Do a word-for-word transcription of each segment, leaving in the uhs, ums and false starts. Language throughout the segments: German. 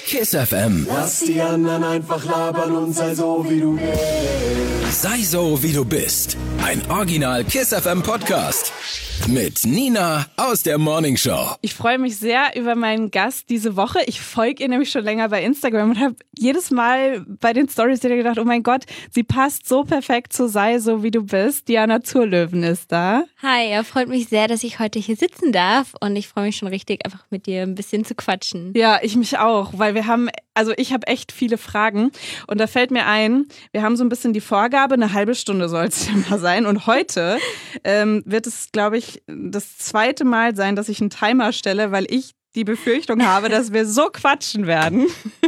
Kiss F M. Lass die anderen einfach labern und sei so, wie du bist. Sei so, wie du bist. Ein Original Kiss F M Podcast. Mit Nina aus der Morning Show. Ich freue mich sehr über meinen Gast diese Woche. Ich folge ihr nämlich schon länger bei Instagram und habe jedes Mal bei den Stories wieder gedacht, oh mein Gott, sie passt so perfekt zu Sei so, wie du bist. Diana Thurlöwen ist da. Hi, ja, freut mich sehr, dass ich heute hier sitzen darf und ich freue mich schon richtig, einfach mit dir ein bisschen zu quatschen. Ja, ich mich auch, weil wir haben, also ich habe echt viele Fragen und da fällt mir ein, wir haben so ein bisschen die Vorgabe, eine halbe Stunde soll es immer sein und heute ähm, wird es, glaube ich, das zweite Mal sein, dass ich einen Timer stelle, weil ich die Befürchtung habe, dass wir so quatschen werden.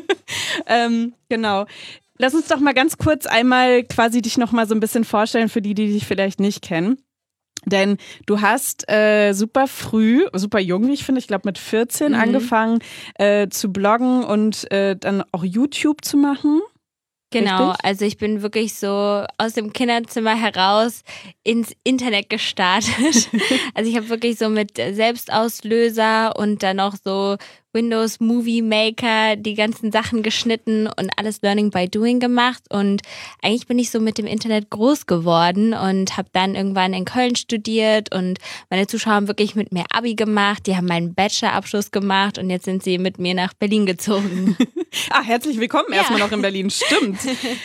ähm, genau. Lass uns doch mal ganz kurz einmal quasi dich noch mal so ein bisschen vorstellen für die, die dich vielleicht nicht kennen. Denn du hast äh, super früh, super jung, wie ich finde, ich glaube mit vierzehn mhm. angefangen äh, zu bloggen und äh, dann auch YouTube zu machen. Genau, Richtig? Also ich bin wirklich so aus dem Kinderzimmer heraus ins Internet gestartet. Also ich habe wirklich so mit Selbstauslöser und dann noch so Windows Movie Maker die ganzen Sachen geschnitten und alles Learning by Doing gemacht und eigentlich bin ich so mit dem Internet groß geworden und habe dann irgendwann in Köln studiert und meine Zuschauer haben wirklich mit mir Abi gemacht, die haben meinen Bachelorabschluss gemacht und jetzt sind sie mit mir nach Berlin gezogen. Ah, herzlich willkommen Ja. erstmal noch in Berlin, stimmt.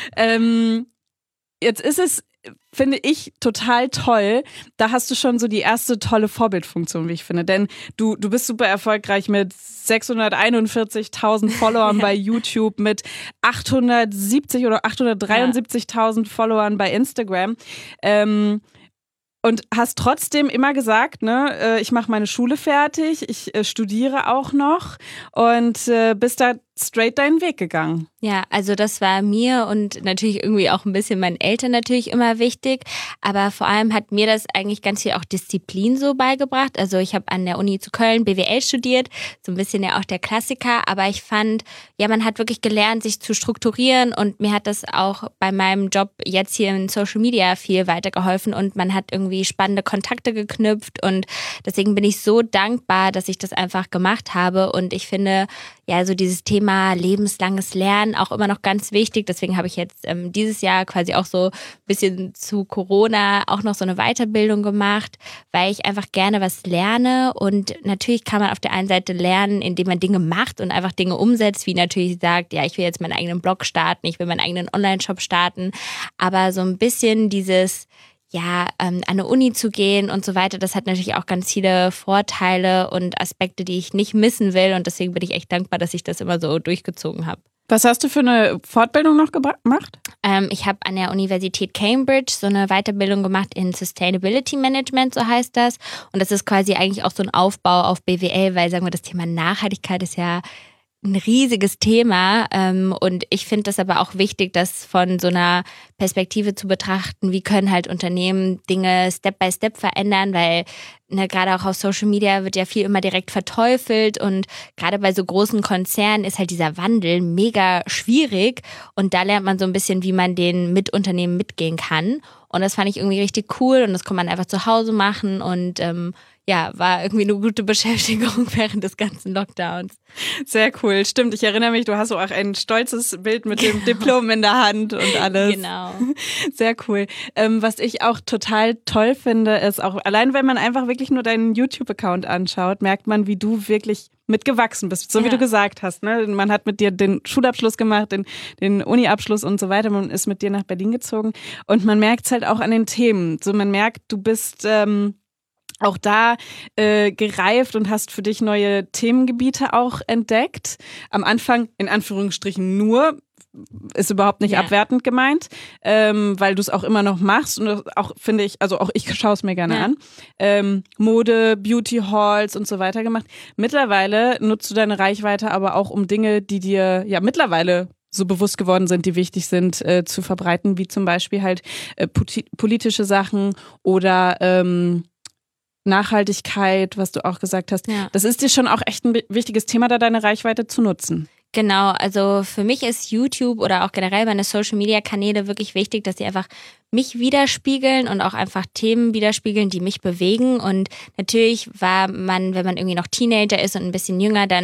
ähm, jetzt ist es, finde ich, total toll. Da hast du schon so die erste tolle Vorbildfunktion, wie ich finde. Denn du, du bist super erfolgreich mit sechshunderteinundvierzigtausend Followern bei YouTube, mit achthundertsiebzig oder achthundertdreiundsiebzigtausend Followern bei Instagram. Ähm, Und hast trotzdem immer gesagt, ne, äh, ich mache meine Schule fertig, ich äh, studiere auch noch und äh, bist da straight deinen Weg gegangen. Ja, also das war mir und natürlich irgendwie auch ein bisschen meinen Eltern natürlich immer wichtig, aber vor allem hat mir das eigentlich ganz viel auch Disziplin so beigebracht. Also ich habe an der Uni zu Köln B W L studiert, so ein bisschen ja auch der Klassiker, aber ich fand, ja, man hat wirklich gelernt, sich zu strukturieren und mir hat das auch bei meinem Job jetzt hier in Social Media viel weitergeholfen und man hat irgendwie spannende Kontakte geknüpft und deswegen bin ich so dankbar, dass ich das einfach gemacht habe und ich finde, ja, so dieses Thema lebenslanges Lernen auch immer noch ganz wichtig. Deswegen habe ich jetzt ähm, dieses Jahr quasi auch so ein bisschen zu Corona auch noch so eine Weiterbildung gemacht, weil ich einfach gerne was lerne. Und natürlich kann man auf der einen Seite lernen, indem man Dinge macht und einfach Dinge umsetzt, wie natürlich sagt, ja, ich will jetzt meinen eigenen Blog starten, ich will meinen eigenen Online-Shop starten. Aber so ein bisschen dieses ja, ähm, an eine Uni zu gehen und so weiter, das hat natürlich auch ganz viele Vorteile und Aspekte, die ich nicht missen will und deswegen bin ich echt dankbar, dass ich das immer so durchgezogen habe. Was hast du für eine Fortbildung noch gemacht? Ähm, ich habe an der Universität Cambridge so eine Weiterbildung gemacht in Sustainability Management, so heißt das und das ist quasi eigentlich auch so ein Aufbau auf B W L, weil sagen wir, das Thema Nachhaltigkeit ist ja ein riesiges Thema ähm, und ich finde das aber auch wichtig, das von so einer Perspektive zu betrachten, wie können halt Unternehmen Dinge Step by Step verändern, weil ne, gerade auch auf Social Media wird ja viel immer direkt verteufelt und gerade bei so großen Konzernen ist halt dieser Wandel mega schwierig und da lernt man so ein bisschen, wie man den mit Unternehmen mitgehen kann und das fand ich irgendwie richtig cool und das kann man einfach zu Hause machen und ähm, ja, war irgendwie eine gute Beschäftigung während des ganzen Lockdowns. Sehr cool, stimmt. Ich erinnere mich, du hast auch ein stolzes Bild mit dem Diplom in der Hand und alles. Genau. Sehr cool. Ähm, was ich auch total toll finde, ist auch, allein wenn man einfach wirklich nur deinen YouTube-Account anschaut, merkt man, wie du wirklich mitgewachsen bist. So wie Ja. du gesagt hast, ne? Man hat mit dir den Schulabschluss gemacht, den, den Uni-Abschluss und so weiter. Man ist mit dir nach Berlin gezogen und man merkt es halt auch an den Themen. So, man merkt, du bist ähm, auch da äh, gereift und hast für dich neue Themengebiete auch entdeckt. Am Anfang in Anführungsstrichen nur, ist überhaupt nicht Ja. abwertend gemeint, ähm, weil du es auch immer noch machst und auch finde ich, also auch ich schaue es mir gerne Ja. an, ähm, Mode, Beauty Halls und so weiter gemacht. Mittlerweile nutzt du deine Reichweite aber auch um Dinge, die dir ja mittlerweile so bewusst geworden sind, die wichtig sind, äh, zu verbreiten, wie zum Beispiel halt äh, politische Sachen oder ähm, Nachhaltigkeit, was du auch gesagt hast. Ja. Das ist dir schon auch echt ein wichtiges Thema, da deine Reichweite zu nutzen. Genau, also für mich ist YouTube oder auch generell meine Social-Media-Kanäle wirklich wichtig, dass sie einfach mich widerspiegeln und auch einfach Themen widerspiegeln, die mich bewegen. Und natürlich war man, wenn man irgendwie noch Teenager ist und ein bisschen jünger, dann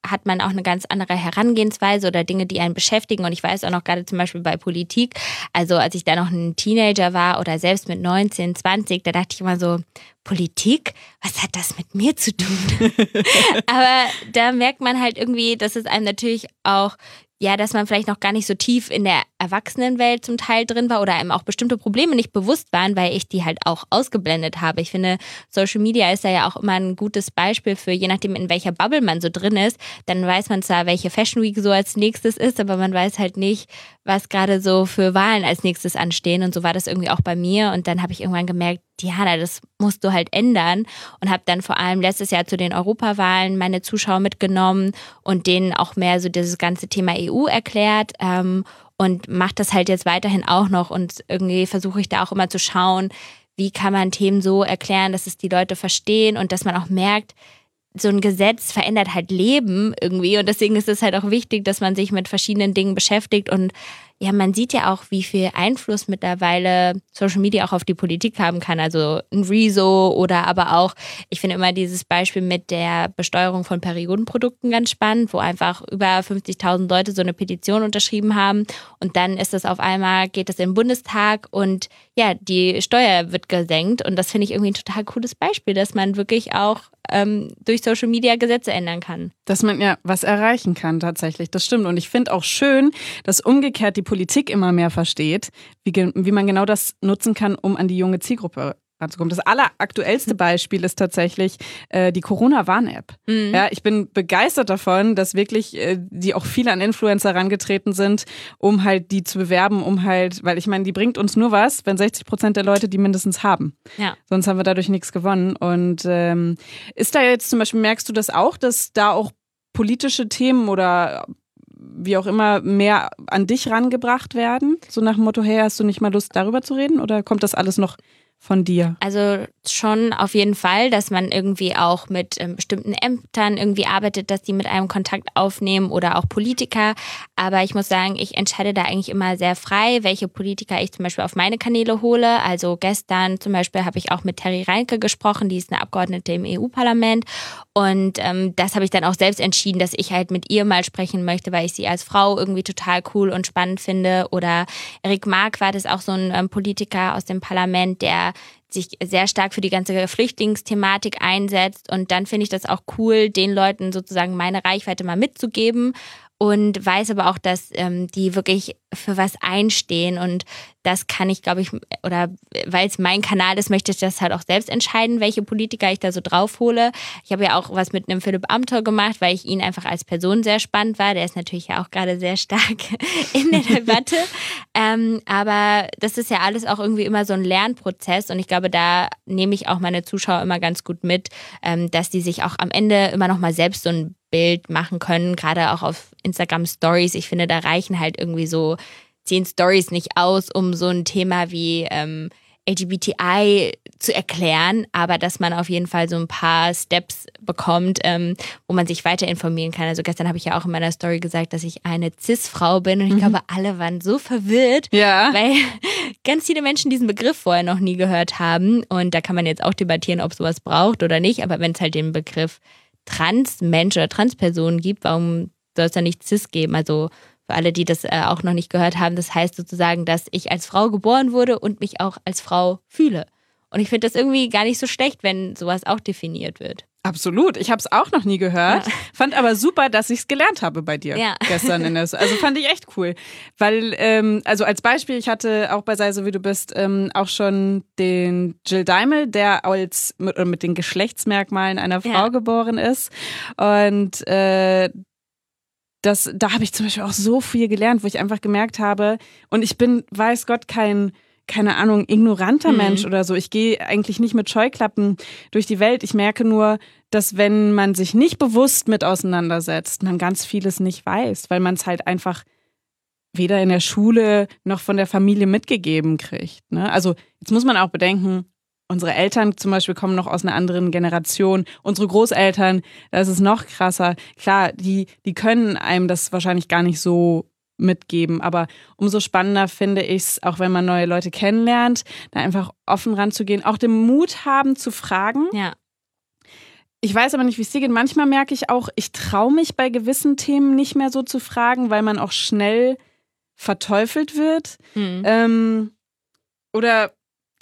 hat man auch eine ganz andere Herangehensweise oder Dinge, die einen beschäftigen. Und ich weiß auch noch gerade zum Beispiel bei Politik, also als ich da noch ein Teenager war oder selbst mit neunzehn, zwanzig, da dachte ich immer so, Politik, was hat das mit mir zu tun? Aber da merkt man halt irgendwie, dass es einem natürlich auch, ja, dass man vielleicht noch gar nicht so tief in der Erwachsenenwelt zum Teil drin war oder einem auch bestimmte Probleme nicht bewusst waren, weil ich die halt auch ausgeblendet habe. Ich finde, Social Media ist da ja auch immer ein gutes Beispiel für, je nachdem in welcher Bubble man so drin ist, dann weiß man zwar, welche Fashion Week so als nächstes ist, aber man weiß halt nicht, was gerade so für Wahlen als nächstes anstehen, und so war das irgendwie auch bei mir, und dann habe ich irgendwann gemerkt, Diana, das musst du halt ändern, und habe dann vor allem letztes Jahr zu den Europawahlen meine Zuschauer mitgenommen und denen auch mehr so dieses ganze Thema E U erklärt, ähm, und mache das halt jetzt weiterhin auch noch, und irgendwie versuche ich da auch immer zu schauen, wie kann man Themen so erklären, dass es die Leute verstehen und dass man auch merkt, so ein Gesetz verändert halt Leben irgendwie, und deswegen ist es halt auch wichtig, dass man sich mit verschiedenen Dingen beschäftigt, und ja, man sieht ja auch, wie viel Einfluss mittlerweile Social Media auch auf die Politik haben kann, also ein Rezo oder aber auch, ich finde immer dieses Beispiel mit der Besteuerung von Periodenprodukten ganz spannend, wo einfach über fünfzigtausend Leute so eine Petition unterschrieben haben, und dann ist es auf einmal, geht es in den Bundestag und ja, die Steuer wird gesenkt, und das finde ich irgendwie ein total cooles Beispiel, dass man wirklich auch ähm, durch Social Media Gesetze ändern kann. Dass man ja was erreichen kann tatsächlich, das stimmt. Und ich finde auch schön, dass umgekehrt die Politik immer mehr versteht, wie, wie man genau das nutzen kann, um an die junge Zielgruppe ranzukommen. Das alleraktuellste Beispiel ist tatsächlich äh, die Corona-Warn-App. Mhm. Ja, ich bin begeistert davon, dass wirklich äh, die auch viele an Influencer herangetreten sind, um halt die zu bewerben, um halt, weil ich meine, die bringt uns nur was, wenn sechzig Prozent der Leute die mindestens haben. Ja. Sonst haben wir dadurch nichts gewonnen. Und ähm, ist da jetzt zum Beispiel, merkst du das auch, dass da auch politische Themen oder wie auch immer mehr an dich rangebracht werden? So nach dem Motto, hey, hast du nicht mal Lust, darüber zu reden? Oder kommt das alles noch von dir? Also schon auf jeden Fall, dass man irgendwie auch mit ähm, bestimmten Ämtern irgendwie arbeitet, dass die mit einem Kontakt aufnehmen oder auch Politiker. Aber ich muss sagen, ich entscheide da eigentlich immer sehr frei, welche Politiker ich zum Beispiel auf meine Kanäle hole. Also gestern zum Beispiel habe ich auch mit Terry Reinke gesprochen, die ist eine Abgeordnete im E U-Parlament. Und ähm, das habe ich dann auch selbst entschieden, dass ich halt mit ihr mal sprechen möchte, weil ich sie als Frau irgendwie total cool und spannend finde. Oder Eric Marquardt ist auch so ein ähm, Politiker aus dem Parlament, der sich sehr stark für die ganze Flüchtlingsthematik einsetzt. Und dann finde ich das auch cool, den Leuten sozusagen meine Reichweite mal mitzugeben. Und weiß aber auch, dass ähm, die wirklich für was einstehen. Und das kann ich, glaube ich, oder weil es mein Kanal ist, möchte ich das halt auch selbst entscheiden, welche Politiker ich da so draufhole. Ich habe ja auch was mit einem Philipp Amthor gemacht, weil ich ihn einfach als Person sehr spannend war. Der ist natürlich ja auch gerade sehr stark in der Debatte. ähm, aber das ist ja alles auch irgendwie immer so ein Lernprozess. Und ich glaube, da nehme ich auch meine Zuschauer immer ganz gut mit, ähm, dass die sich auch am Ende immer noch mal selbst so ein Bild machen können, gerade auch auf Instagram Stories. Ich finde, da reichen halt irgendwie so zehn Stories nicht aus, um so ein Thema wie ähm, L G B T I zu erklären, aber dass man auf jeden Fall so ein paar Steps bekommt, ähm, wo man sich weiter informieren kann. Also gestern habe ich ja auch in meiner Story gesagt, dass ich eine Cis-Frau bin, und ich mhm. glaube, alle waren so verwirrt, ja. weil ganz viele Menschen diesen Begriff vorher noch nie gehört haben, und da kann man jetzt auch debattieren, ob sowas braucht oder nicht, aber wenn es halt den Begriff Transmensch oder Transperson gibt, warum soll es da nicht Cis geben? Also für alle, die das äh, auch noch nicht gehört haben, das heißt sozusagen, dass ich als Frau geboren wurde und mich auch als Frau fühle. Und ich finde das irgendwie gar nicht so schlecht, wenn sowas auch definiert wird. Absolut. Ich habe es auch noch nie gehört. Ja. Fand aber super, dass ich es gelernt habe bei dir ja. gestern. In der, also fand ich echt cool. Weil, ähm, also als Beispiel, ich hatte auch bei Sei so wie du bist ähm, auch schon den Jill Daimel, der als mit, mit den Geschlechtsmerkmalen einer Frau ja. geboren ist. Und äh, das, da habe ich zum Beispiel auch so viel gelernt, wo ich einfach gemerkt habe, und ich bin, weiß Gott, kein keine Ahnung, ignoranter mhm. Mensch oder so. Ich gehe eigentlich nicht mit Scheuklappen durch die Welt. Ich merke nur, dass wenn man sich nicht bewusst mit auseinandersetzt, man ganz vieles nicht weiß, weil man es halt einfach weder in der Schule noch von der Familie mitgegeben kriegt. Ne? Also jetzt muss man auch bedenken, unsere Eltern zum Beispiel kommen noch aus einer anderen Generation. Unsere Großeltern, da ist es noch krasser. Klar, die, die können einem das wahrscheinlich gar nicht so mitgeben. Aber umso spannender finde ich es, auch wenn man neue Leute kennenlernt, da einfach offen ranzugehen, auch den Mut haben zu fragen. Ja. Ich weiß aber nicht, wie es dir geht. Manchmal merke ich auch, ich traue mich bei gewissen Themen nicht mehr so zu fragen, weil man auch schnell verteufelt wird. Mhm. Ähm, oder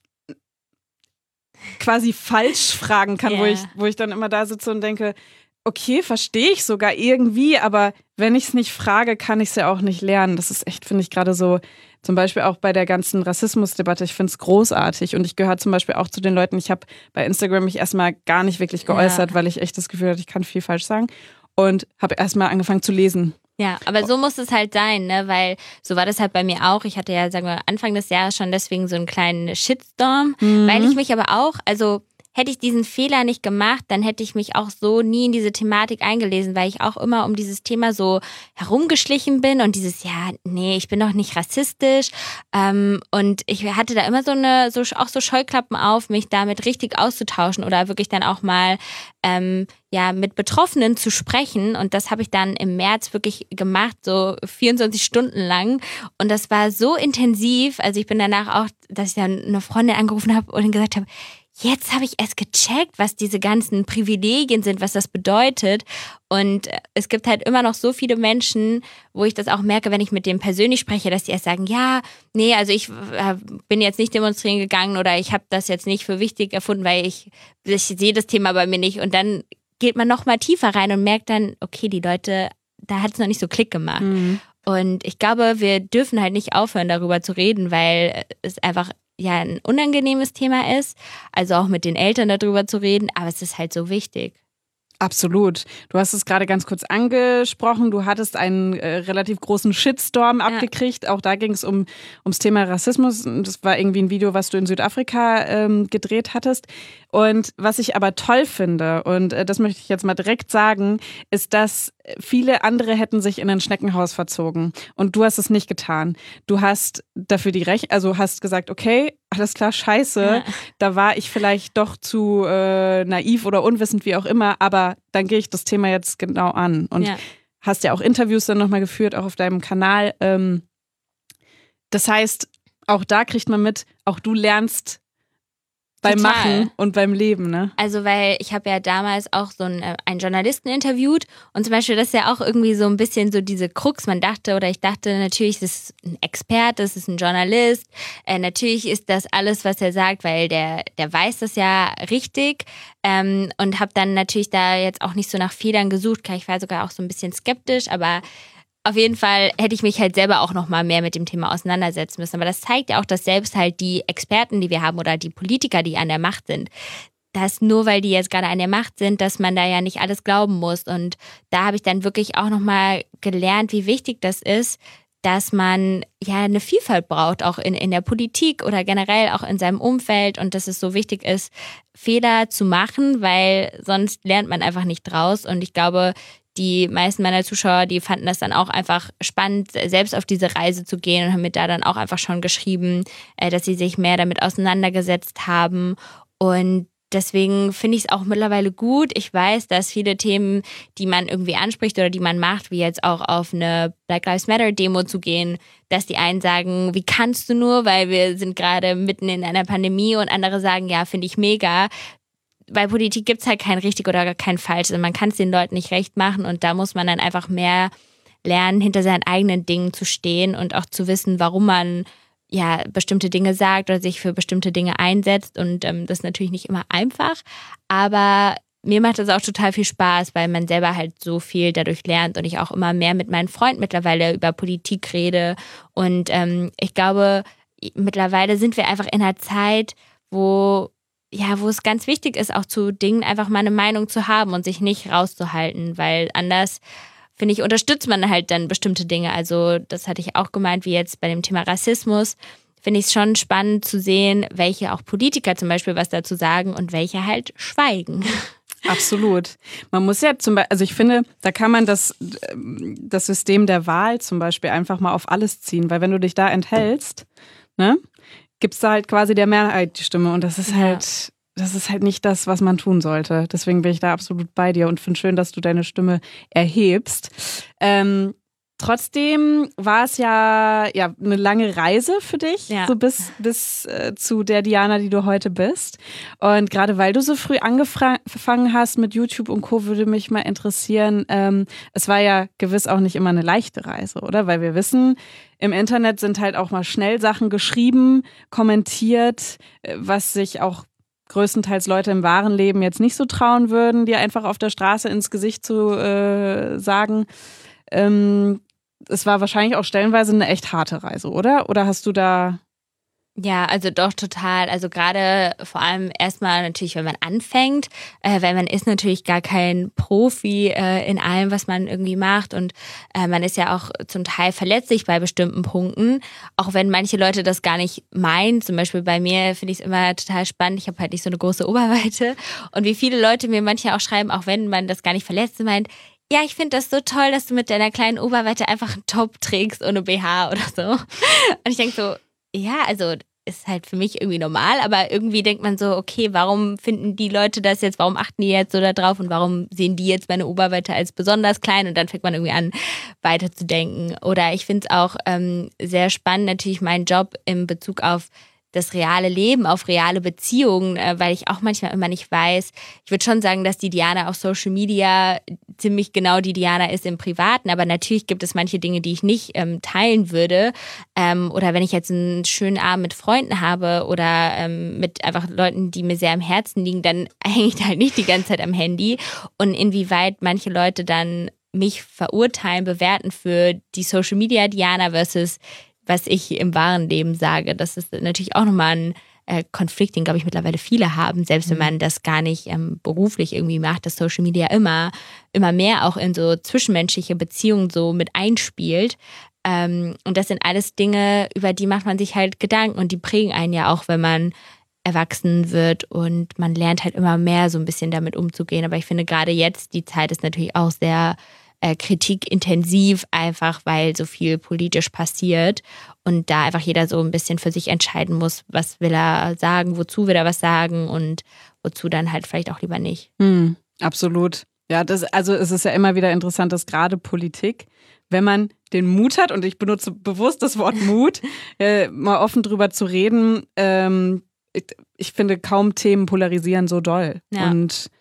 quasi falsch fragen kann, yeah. wo ich, wo ich dann immer da sitze und denke, okay, verstehe ich sogar irgendwie, aber wenn ich es nicht frage, kann ich es ja auch nicht lernen. Das ist echt, finde ich, gerade so, zum Beispiel auch bei der ganzen Rassismusdebatte, ich finde es großartig und ich gehöre zum Beispiel auch zu den Leuten, ich habe bei Instagram mich erstmal gar nicht wirklich geäußert, ja. weil ich echt das Gefühl hatte, ich kann viel falsch sagen und habe erstmal angefangen zu lesen. Ja, aber so muss es halt sein, ne? Weil so war das halt bei mir auch. Ich hatte ja, sagen wir, Anfang des Jahres schon deswegen so einen kleinen Shitstorm, mhm. weil ich mich aber auch, also hätte ich diesen Fehler nicht gemacht, dann hätte ich mich auch so nie in diese Thematik eingelesen, weil ich auch immer um dieses Thema so herumgeschlichen bin und dieses, ja, nee, ich bin doch nicht rassistisch. Ähm, und ich hatte da immer so eine, so auch so Scheuklappen auf, mich damit richtig auszutauschen oder wirklich dann auch mal ähm, ja mit Betroffenen zu sprechen. Und das habe ich dann im März wirklich gemacht, so vierundzwanzig Stunden lang. Und das war so intensiv. Also ich bin danach auch, dass ich dann eine Freundin angerufen habe und gesagt habe, jetzt habe ich erst gecheckt, was diese ganzen Privilegien sind, was das bedeutet. Und es gibt halt immer noch so viele Menschen, wo ich das auch merke, wenn ich mit denen persönlich spreche, dass die erst sagen, ja, nee, also ich äh, bin jetzt nicht demonstrieren gegangen oder ich habe das jetzt nicht für wichtig erfunden, weil ich, ich sehe das Thema bei mir nicht. Und dann geht man noch mal tiefer rein und merkt dann, okay, die Leute, da hat es noch nicht so Klick gemacht. Mhm. Und ich glaube, wir dürfen halt nicht aufhören, darüber zu reden, weil es einfach ja ein unangenehmes Thema ist, also auch mit den Eltern darüber zu reden, aber es ist halt so wichtig. Absolut. Du hast es gerade ganz kurz angesprochen. Du hattest einen äh, relativ großen Shitstorm abgekriegt. Ja. Auch da ging es um, ums Thema Rassismus. Das war irgendwie ein Video, was du in Südafrika ähm, gedreht hattest. Und was ich aber toll finde, und äh, das möchte ich jetzt mal direkt sagen, ist, dass viele andere hätten sich in ein Schneckenhaus verzogen. Und du hast es nicht getan. Du hast dafür die Recht, also hast gesagt, okay, alles klar, scheiße, ja. da war ich vielleicht doch zu äh, naiv oder unwissend, wie auch immer, aber dann gehe ich das Thema jetzt genau an. Und ja. hast ja auch Interviews dann nochmal geführt, auch auf deinem Kanal. Ähm, das heißt, auch da kriegt man mit, auch du lernst beim Total. Machen und beim Leben, ne? Also, weil ich habe ja damals auch so einen, einen Journalisten interviewt und zum Beispiel, das ist ja auch irgendwie so ein bisschen so diese Krux. Man dachte oder ich dachte natürlich, das ist ein Experte, das ist ein Journalist. Äh, natürlich ist das alles, was er sagt, weil der, der weiß das ja richtig. Ähm, und habe dann natürlich da jetzt auch nicht so nach Fehlern gesucht. Ich war sogar auch so ein bisschen skeptisch, aber auf jeden Fall hätte ich mich halt selber auch noch mal mehr mit dem Thema auseinandersetzen müssen. Aber das zeigt ja auch, dass selbst halt die Experten, die wir haben oder die Politiker, die an der Macht sind, dass nur weil die jetzt gerade an der Macht sind, dass man da ja nicht alles glauben muss. Und da habe ich dann wirklich auch noch mal gelernt, wie wichtig das ist, dass man ja eine Vielfalt braucht, auch in, in der Politik oder generell auch in seinem Umfeld und dass es so wichtig ist, Fehler zu machen, weil sonst lernt man einfach nicht draus. Und ich glaube, die meisten meiner Zuschauer, die fanden das dann auch einfach spannend, selbst auf diese Reise zu gehen und haben mir da dann auch einfach schon geschrieben, dass sie sich mehr damit auseinandergesetzt haben. Und deswegen finde ich es auch mittlerweile gut. Ich weiß, dass viele Themen, die man irgendwie anspricht oder die man macht, wie jetzt auch auf eine Black Lives Matter Demo zu gehen, dass die einen sagen, wie kannst du nur, weil wir sind gerade mitten in einer Pandemie und andere sagen, ja, finde ich mega. Bei Politik gibt es halt kein richtig oder kein falsch. Also man kann es den Leuten nicht recht machen und da muss man dann einfach mehr lernen, hinter seinen eigenen Dingen zu stehen und auch zu wissen, warum man ja bestimmte Dinge sagt oder sich für bestimmte Dinge einsetzt. Und ähm, das ist natürlich nicht immer einfach, aber mir macht das auch total viel Spaß, weil man selber halt so viel dadurch lernt und ich auch immer mehr mit meinen Freunden mittlerweile über Politik rede. Und ähm, ich glaube, mittlerweile sind wir einfach in einer Zeit, wo ja, wo es ganz wichtig ist, auch zu Dingen einfach mal eine Meinung zu haben und sich nicht rauszuhalten, weil anders, finde ich, unterstützt man halt dann bestimmte Dinge. Also das hatte ich auch gemeint, wie jetzt bei dem Thema Rassismus, finde ich es schon spannend zu sehen, welche auch Politiker zum Beispiel was dazu sagen und welche halt schweigen. Absolut. Man muss ja zum Beispiel, also ich finde, da kann man das, das System der Wahl zum Beispiel einfach mal auf alles ziehen, weil wenn du dich da enthältst, ne, gibst du halt quasi der Mehrheit die Stimme und das ist halt, das ist halt nicht das, was man tun sollte. Deswegen bin ich da absolut bei dir und finde schön, dass du deine Stimme erhebst. Ähm, Trotzdem war es ja, ja eine lange Reise für dich, ja. so bis, bis äh, zu der Diana, die du heute bist. Und gerade weil du so früh angefangen hast mit YouTube und Co., würde mich mal interessieren, ähm, es war ja gewiss auch nicht immer eine leichte Reise, oder? Weil wir wissen, im Internet sind halt auch mal schnell Sachen geschrieben, kommentiert, was sich auch größtenteils Leute im wahren Leben jetzt nicht so trauen würden, dir einfach auf der Straße ins Gesicht zu äh, sagen. Ähm, es war wahrscheinlich auch stellenweise eine echt harte Reise, oder? Oder hast du da... Ja, also doch total. Also gerade vor allem erstmal natürlich, wenn man anfängt, äh, weil man ist natürlich gar kein Profi äh, in allem, was man irgendwie macht und äh, man ist ja auch zum Teil verletzlich bei bestimmten Punkten, auch wenn manche Leute das gar nicht meinen. Zum Beispiel bei mir finde ich es immer total spannend. Ich habe halt nicht so eine große Oberweite und wie viele Leute mir manchmal auch schreiben, auch wenn man das gar nicht verletzt meint, ja, ich finde das so toll, dass du mit deiner kleinen Oberweite einfach einen Top trägst ohne B H oder so. Und ich denke so, ja, also ist halt für mich irgendwie normal, aber irgendwie denkt man so, okay, warum finden die Leute das jetzt, warum achten die jetzt so da drauf und warum sehen die jetzt meine Oberweite als besonders klein und dann fängt man irgendwie an, weiterzudenken. Oder ich finde es auch ähm, sehr spannend, natürlich meinen Job in Bezug auf das reale Leben, auf reale Beziehungen, äh, weil ich auch manchmal immer nicht weiß. Ich würde schon sagen, dass die Diana auf Social Media ziemlich genau die Diana ist im Privaten, aber natürlich gibt es manche Dinge, die ich nicht ähm, teilen würde. Ähm, oder wenn ich jetzt einen schönen Abend mit Freunden habe oder ähm, mit einfach Leuten, die mir sehr am Herzen liegen, dann hänge ich halt nicht die ganze Zeit am Handy. Und inwieweit manche Leute dann mich verurteilen, bewerten für die Social Media Diana versus was ich im wahren Leben sage. Das ist natürlich auch nochmal ein äh, Konflikt, den, glaube ich, mittlerweile viele haben, selbst wenn man das gar nicht ähm, beruflich irgendwie macht, dass Social Media immer, immer mehr auch in so zwischenmenschliche Beziehungen so mit einspielt. Ähm, und das sind alles Dinge, über die macht man sich halt Gedanken und die prägen einen ja auch, wenn man erwachsen wird und man lernt halt immer mehr so ein bisschen damit umzugehen. Aber ich finde gerade jetzt, die Zeit ist natürlich auch sehr Äh, kritikintensiv, einfach weil so viel politisch passiert und da einfach jeder so ein bisschen für sich entscheiden muss, was will er sagen, wozu will er was sagen und wozu dann halt vielleicht auch lieber nicht. Hm, absolut. Ja, das, also es ist ja immer wieder interessant, dass gerade Politik, wenn man den Mut hat, und ich benutze bewusst das Wort Mut, äh, mal offen drüber zu reden, ähm, ich, ich finde, kaum Themen polarisieren so doll. Ja. Und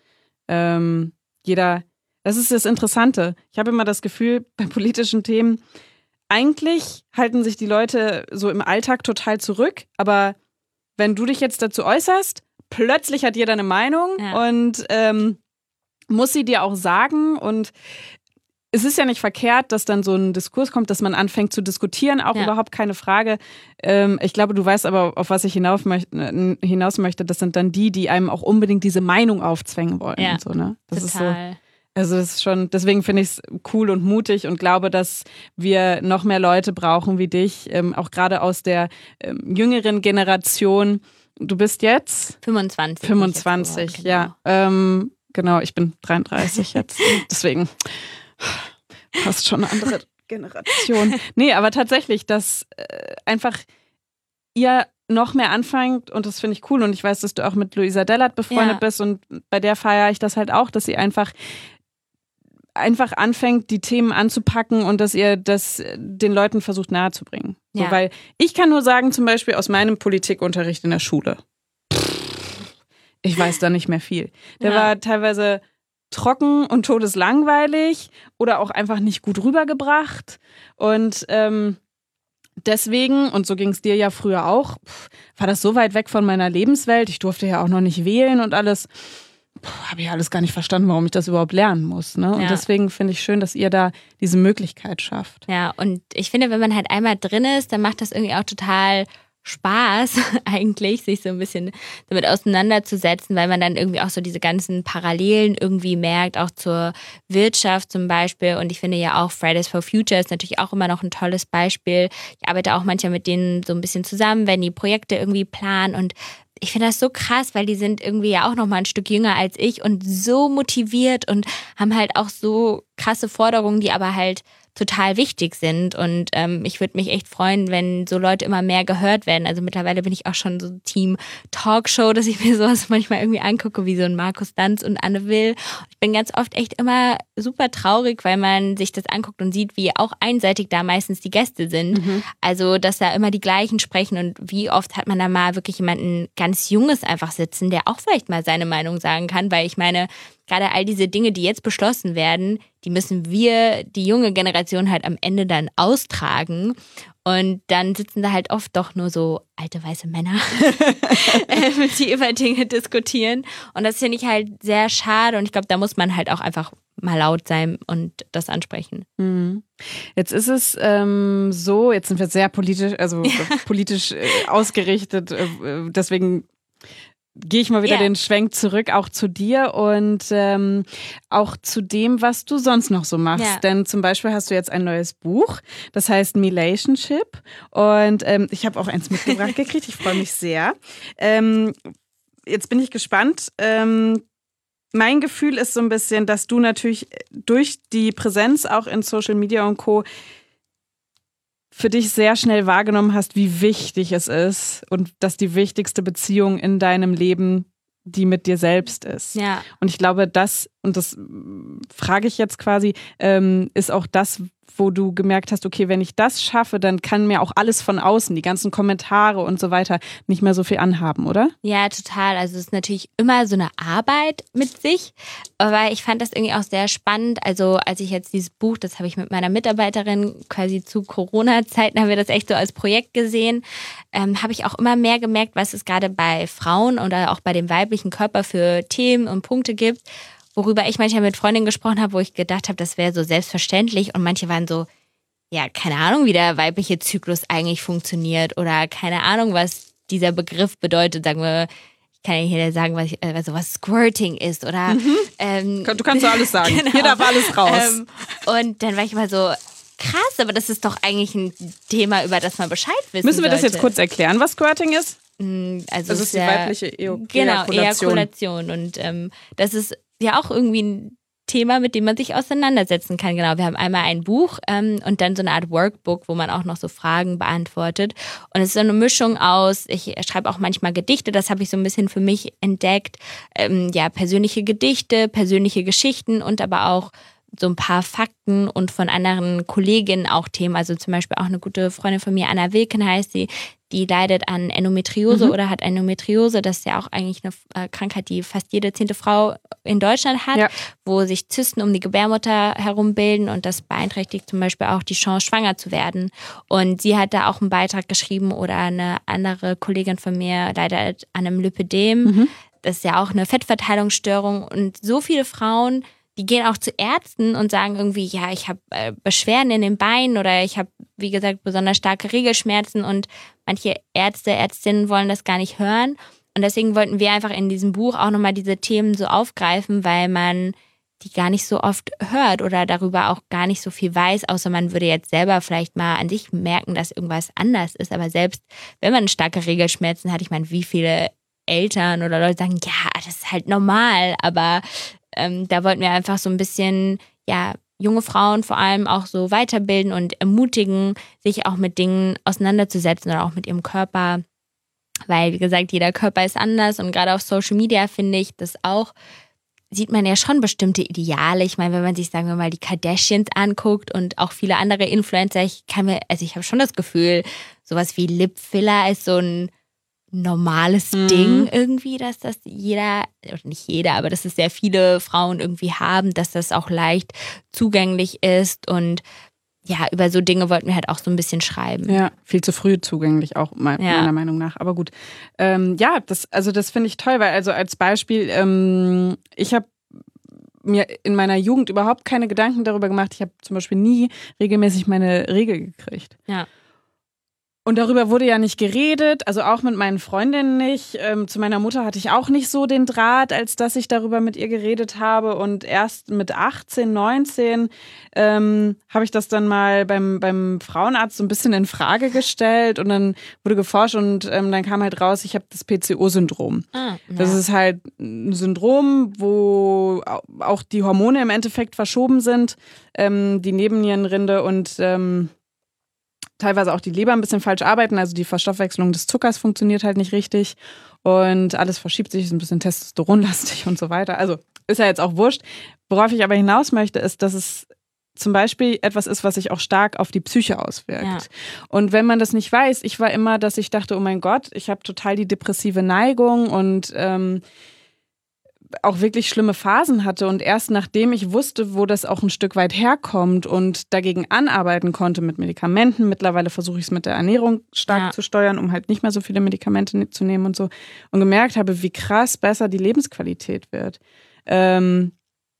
ähm, jeder Das ist das Interessante. Ich habe immer das Gefühl, bei politischen Themen, eigentlich halten sich die Leute so im Alltag total zurück, aber wenn du dich jetzt dazu äußerst, plötzlich hat jeder eine Meinung ja. und ähm, muss sie dir auch sagen und es ist ja nicht verkehrt, dass dann so ein Diskurs kommt, dass man anfängt zu diskutieren, auch ja. überhaupt keine Frage. Ähm, ich glaube, du weißt aber, auf was ich hinaus möchte, hinaus möchte, das sind dann die, die einem auch unbedingt diese Meinung aufzwängen wollen. Ja, und so, ne? Das total. Ist so. Also das ist schon, deswegen finde ich es cool und mutig und glaube, dass wir noch mehr Leute brauchen wie dich, ähm, auch gerade aus der ähm, jüngeren Generation. Du bist jetzt? fünfundzwanzig. fünfundzwanzig, genau. ja. Ähm, genau, ich bin dreiunddreißig jetzt, deswegen fast schon eine andere Generation. Nee, aber tatsächlich, dass äh, einfach ihr noch mehr anfängt und das finde ich cool und ich weiß, dass du auch mit Luisa Dellert befreundet ja. bist und bei der feiere ich das halt auch, dass sie einfach einfach anfängt, die Themen anzupacken und dass ihr das den Leuten versucht nahezubringen. So, ja. weil ich kann nur sagen, zum Beispiel aus meinem Politikunterricht in der Schule, ich weiß da nicht mehr viel. Der ja. war teilweise trocken und todeslangweilig oder auch einfach nicht gut rübergebracht und ähm, deswegen, und so ging es dir ja früher auch, war das so weit weg von meiner Lebenswelt. Ich durfte ja auch noch nicht wählen und alles. Habe ich alles gar nicht verstanden, warum ich das überhaupt lernen muss. Ne? Und ja. deswegen finde ich schön, dass ihr da diese Möglichkeit schafft. Ja, und ich finde, wenn man halt einmal drin ist, dann macht das irgendwie auch total Spaß eigentlich, sich so ein bisschen damit auseinanderzusetzen, weil man dann irgendwie auch so diese ganzen Parallelen irgendwie merkt, auch zur Wirtschaft zum Beispiel. Und ich finde ja auch Fridays for Future ist natürlich auch immer noch ein tolles Beispiel. Ich arbeite auch manchmal mit denen so ein bisschen zusammen, wenn die Projekte irgendwie planen und ich finde das so krass, weil die sind irgendwie ja auch noch mal ein Stück jünger als ich und so motiviert und haben halt auch so krasse Forderungen, die aber halt total wichtig sind. Und ähm, ich würde mich echt freuen, wenn so Leute immer mehr gehört werden. Also mittlerweile bin ich auch schon so Team Talkshow, dass ich mir sowas manchmal irgendwie angucke, wie so ein Markus Danz und Anne Will. Ich bin ganz oft echt immer super traurig, weil man sich das anguckt und sieht, wie auch einseitig da meistens die Gäste sind. Mhm. Also, dass da immer die gleichen sprechen und wie oft hat man da mal wirklich jemanden ganz Junges einfach sitzen, der auch vielleicht mal seine Meinung sagen kann, weil ich meine, gerade all diese Dinge, die jetzt beschlossen werden, die müssen wir, die junge Generation halt am Ende dann austragen. Und dann sitzen da halt oft doch nur so alte weiße Männer, die über Dinge diskutieren. Und das finde ich halt sehr schade. Und ich glaube, da muss man halt auch einfach mal laut sein und das ansprechen. Mhm. Jetzt ist es ähm, so, jetzt sind wir sehr politisch, also ja. politisch äh, ausgerichtet. Äh, deswegen gehe ich mal wieder yeah. den Schwenk zurück, auch zu dir und ähm, auch zu dem, was du sonst noch so machst. Yeah. Denn zum Beispiel hast du jetzt ein neues Buch, das heißt Relationship. Und ähm, ich habe auch eins mitgebracht gekriegt, ich freue mich sehr. Ähm, jetzt bin ich gespannt. Ähm, mein Gefühl ist so ein bisschen, dass du natürlich durch die Präsenz auch in Social Media und Co. für dich sehr schnell wahrgenommen hast, wie wichtig es ist und dass die wichtigste Beziehung in deinem Leben die mit dir selbst ist. Ja. Und ich glaube, das, und das frage ich jetzt quasi, ähm, ist auch das, wo du gemerkt hast, okay, wenn ich das schaffe, dann kann mir auch alles von außen, die ganzen Kommentare und so weiter, nicht mehr so viel anhaben, oder? Ja, total. Also es ist natürlich immer so eine Arbeit mit sich, aber ich fand das irgendwie auch sehr spannend. Also als ich jetzt dieses Buch, das habe ich mit meiner Mitarbeiterin quasi zu Corona-Zeiten, haben wir das echt so als Projekt gesehen, ähm, habe ich auch immer mehr gemerkt, was es gerade bei Frauen oder auch bei dem weiblichen Körper für Themen und Punkte gibt, worüber ich manchmal mit Freundinnen gesprochen habe, wo ich gedacht habe, das wäre so selbstverständlich und manche waren so, ja, keine Ahnung, wie der weibliche Zyklus eigentlich funktioniert oder keine Ahnung, was dieser Begriff bedeutet, sagen wir, ich kann ja hier sagen, was, ich, also was Squirting ist oder mhm. ähm, du kannst doch alles sagen, genau. Hier darf alles raus. Ähm, und dann war ich immer so, krass, aber das ist doch eigentlich ein Thema, über das man Bescheid wissen Müssen wir sollte. das jetzt kurz erklären, was Squirting ist? Also das ist die ja, weibliche Ejakulation. Genau, Ejakulation und ähm, das ist ja auch irgendwie ein Thema, mit dem man sich auseinandersetzen kann. Genau, wir haben einmal ein Buch ähm, und dann so eine Art Workbook, wo man auch noch so Fragen beantwortet. Und es ist so eine Mischung aus, ich schreibe auch manchmal Gedichte, das habe ich so ein bisschen für mich entdeckt. Ähm, ja, persönliche Gedichte, persönliche Geschichten und aber auch so ein paar Fakten und von anderen Kolleginnen auch Themen. Also zum Beispiel auch eine gute Freundin von mir, Anna Wilken heißt sie, die leidet an Endometriose mhm. oder hat Endometriose. Das ist ja auch eigentlich eine Krankheit, die fast jede zehnte Frau in Deutschland hat, ja. wo sich Zysten um die Gebärmutter herum bilden und das beeinträchtigt zum Beispiel auch die Chance, schwanger zu werden. Und sie hat da auch einen Beitrag geschrieben oder eine andere Kollegin von mir leidet an einem Lipödem. Mhm. Das ist ja auch eine Fettverteilungsstörung und so viele Frauen, die gehen auch zu Ärzten und sagen irgendwie, ja, ich habe äh, Beschwerden in den Beinen oder ich habe, wie gesagt, besonders starke Regelschmerzen und manche Ärzte, Ärztinnen wollen das gar nicht hören. Und deswegen wollten wir einfach in diesem Buch auch nochmal diese Themen so aufgreifen, weil man die gar nicht so oft hört oder darüber auch gar nicht so viel weiß, außer man würde jetzt selber vielleicht mal an sich merken, dass irgendwas anders ist. Aber selbst wenn man starke Regelschmerzen hat, ich meine, wie viele Eltern oder Leute sagen, ja, das ist halt normal, aber Ähm, da wollten wir einfach so ein bisschen, ja, junge Frauen vor allem auch so weiterbilden und ermutigen, sich auch mit Dingen auseinanderzusetzen oder auch mit ihrem Körper. Weil, wie gesagt, jeder Körper ist anders und gerade auf Social Media finde ich das auch, sieht man ja schon bestimmte Ideale. Ich meine, wenn man sich, sagen wir mal, die Kardashians anguckt und auch viele andere Influencer, ich kann mir, also ich habe schon das Gefühl, sowas wie Lipfiller ist so ein normales mhm. Ding irgendwie, dass das jeder, oder nicht jeder, aber dass es sehr viele Frauen irgendwie haben, dass das auch leicht zugänglich ist und ja, über so Dinge wollten wir halt auch so ein bisschen schreiben. Ja, viel zu früh zugänglich auch meiner ja. Meinung nach, aber gut. Ähm, ja, das, also das finde ich toll, weil also als Beispiel, ähm, ich habe mir in meiner Jugend überhaupt keine Gedanken darüber gemacht, ich habe zum Beispiel nie regelmäßig meine Regel gekriegt. Ja. Und darüber wurde ja nicht geredet, also auch mit meinen Freundinnen nicht. Ähm, zu meiner Mutter hatte ich auch nicht so den Draht, als dass ich darüber mit ihr geredet habe. Und erst mit achtzehn, neunzehn ähm, habe ich das dann mal beim, beim Frauenarzt so ein bisschen in Frage gestellt. Und dann wurde geforscht und ähm, dann kam halt raus, ich habe das P C O-Syndrom. Ah, ja. Das ist halt ein Syndrom, wo auch die Hormone im Endeffekt verschoben sind, ähm, die Nebennierenrinde und ähm, teilweise auch die Leber ein bisschen falsch arbeiten, also die Verstoffwechslung des Zuckers funktioniert halt nicht richtig und alles verschiebt sich, ist ein bisschen testosteronlastig und so weiter. Also ist ja jetzt auch wurscht. Worauf ich aber hinaus möchte, ist, dass es zum Beispiel etwas ist, was sich auch stark auf die Psyche auswirkt. Ja. Und wenn man das nicht weiß, ich war immer, dass ich dachte, oh mein Gott, ich habe total die depressive Neigung und ähm, auch wirklich schlimme Phasen hatte und erst nachdem ich wusste, wo das auch ein Stück weit herkommt und dagegen anarbeiten konnte mit Medikamenten, mittlerweile versuche ich es mit der Ernährung stark ja. zu steuern, um halt nicht mehr so viele Medikamente zu nehmen und so und gemerkt habe, wie krass besser die Lebensqualität wird, ähm,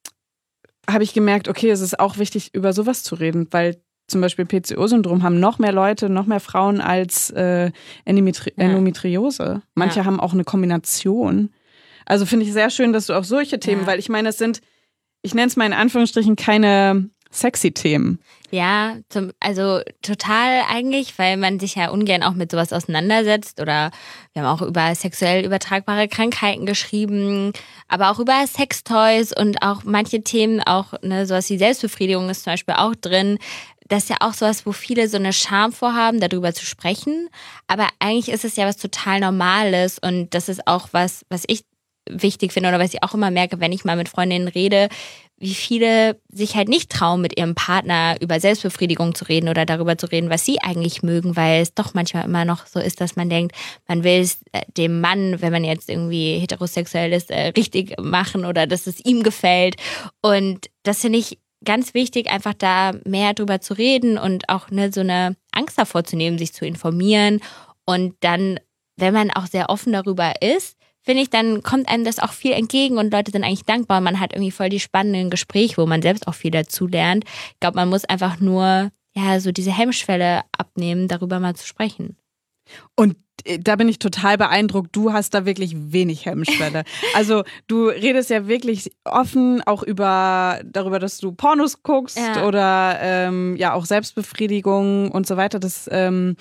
habe ich gemerkt, okay, es ist auch wichtig, über sowas zu reden, weil zum Beispiel P C O-Syndrom haben noch mehr Leute, noch mehr Frauen als äh, Endometri- ja. Endometriose. Manche ja. haben auch eine Kombination. Also finde ich sehr schön, dass du auch solche Themen, ja. weil ich meine, es sind, ich nenne es mal in Anführungsstrichen, keine sexy Themen. Ja, zum, also total eigentlich, weil man sich ja ungern auch mit sowas auseinandersetzt oder wir haben auch über sexuell übertragbare Krankheiten geschrieben, aber auch über Sextoys und auch manche Themen, auch ne, sowas wie Selbstbefriedigung ist zum Beispiel auch drin. Das ist ja auch sowas, wo viele so eine Scham vorhaben, darüber zu sprechen, aber eigentlich ist es ja was total Normales und das ist auch was, was ich wichtig finde oder was ich auch immer merke, wenn ich mal mit Freundinnen rede, wie viele sich halt nicht trauen, mit ihrem Partner über Selbstbefriedigung zu reden oder darüber zu reden, was sie eigentlich mögen, weil es doch manchmal immer noch so ist, dass man denkt, man will es dem Mann, wenn man jetzt irgendwie heterosexuell ist, richtig machen oder dass es ihm gefällt. Und das finde ich ganz wichtig, einfach da mehr drüber zu reden und auch ne, so eine Angst davor zu nehmen, sich zu informieren. Und dann, wenn man auch sehr offen darüber ist, finde ich, dann kommt einem das auch viel entgegen und Leute sind eigentlich dankbar und man hat irgendwie voll die spannenden Gespräche, wo man selbst auch viel dazu lernt. Ich glaube, man muss einfach nur ja so diese Hemmschwelle abnehmen, darüber mal zu sprechen. Und da bin ich total beeindruckt. Du hast da wirklich wenig Hemmschwelle. Also du redest ja wirklich offen auch über darüber, dass du Pornos guckst ja. oder ähm, ja auch Selbstbefriedigung und so weiter. Das ähm,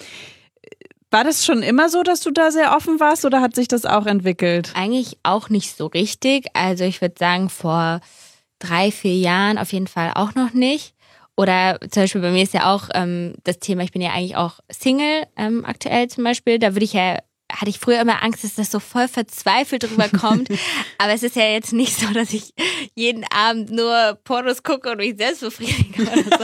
War das schon immer so, dass du da sehr offen warst oder hat sich das auch entwickelt? Eigentlich auch nicht so richtig. Also ich würde sagen, vor drei, vier Jahren auf jeden Fall auch noch nicht. Oder zum Beispiel bei mir ist ja auch ähm, das Thema, ich bin ja eigentlich auch Single ähm, aktuell zum Beispiel. Da würde ich ja, hatte ich früher immer Angst, dass das so voll verzweifelt drüber kommt. Aber es ist ja jetzt nicht so, dass ich jeden Abend nur Pornos gucke und mich selbst befriedige oder so.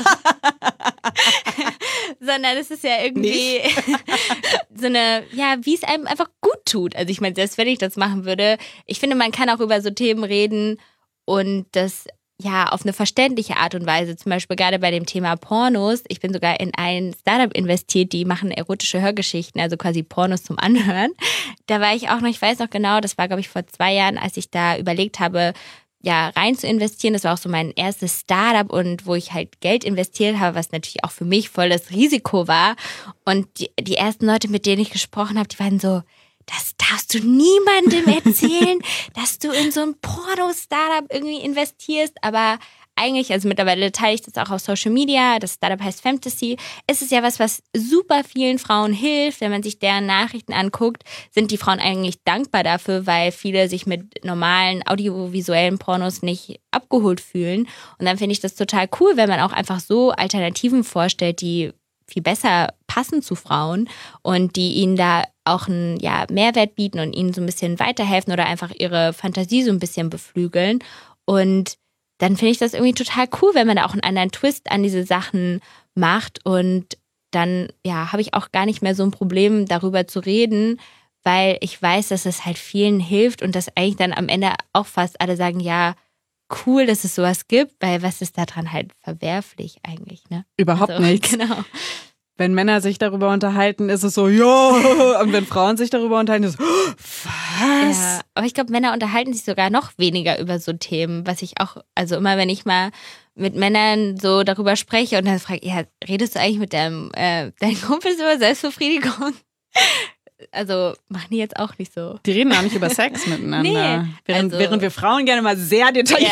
Sondern es ist ja irgendwie so eine, ja, wie es einem einfach gut tut. Also ich meine, selbst wenn ich das machen würde, ich finde, man kann auch über so Themen reden und das ja auf eine verständliche Art und Weise. Zum Beispiel gerade bei dem Thema Pornos. Ich bin sogar in ein Startup investiert, die machen erotische Hörgeschichten, also quasi Pornos zum Anhören. Da war ich auch noch, ich weiß noch genau, das war glaube ich vor zwei Jahren, als ich da überlegt habe, ja, rein zu investieren. Das war auch so mein erstes Startup und wo ich halt Geld investiert habe, was natürlich auch für mich voll das Risiko war. Und die, die ersten Leute, mit denen ich gesprochen habe, die waren so, das darfst du niemandem erzählen, dass du in so ein Porno-Startup irgendwie investierst. Aber eigentlich, also mittlerweile teile ich das auch auf Social Media, das Startup heißt Fantasy. Es ist ja was, was super vielen Frauen hilft. Wenn man sich deren Nachrichten anguckt, sind die Frauen eigentlich dankbar dafür, weil viele sich mit normalen audiovisuellen Pornos nicht abgeholt fühlen. Und dann finde ich das total cool, wenn man auch einfach so Alternativen vorstellt, die viel besser passen zu Frauen und die ihnen da auch einen ja, Mehrwert bieten und ihnen so ein bisschen weiterhelfen oder einfach ihre Fantasie so ein bisschen beflügeln. Und dann finde ich das irgendwie total cool, wenn man da auch einen anderen Twist an diese Sachen macht. Und dann ja, habe ich auch gar nicht mehr so ein Problem, darüber zu reden, weil ich weiß, dass es halt vielen hilft und dass eigentlich dann am Ende auch fast alle sagen, ja, cool, dass es sowas gibt, weil was ist daran halt verwerflich eigentlich, ne? Überhaupt also, nichts. Genau. Wenn Männer sich darüber unterhalten, ist es so, ja. Und wenn Frauen sich darüber unterhalten, ist es so, was? Ja, aber ich glaube, Männer unterhalten sich sogar noch weniger über so Themen, was ich auch, also immer wenn ich mal mit Männern so darüber spreche und dann frage ich, ja, redest du eigentlich mit deinem, äh, deinen Kumpels über Selbstbefriedigung? Also machen die jetzt auch nicht so. Die reden auch nicht über Sex miteinander. Nee, während, also, während wir Frauen gerne mal sehr detailliert.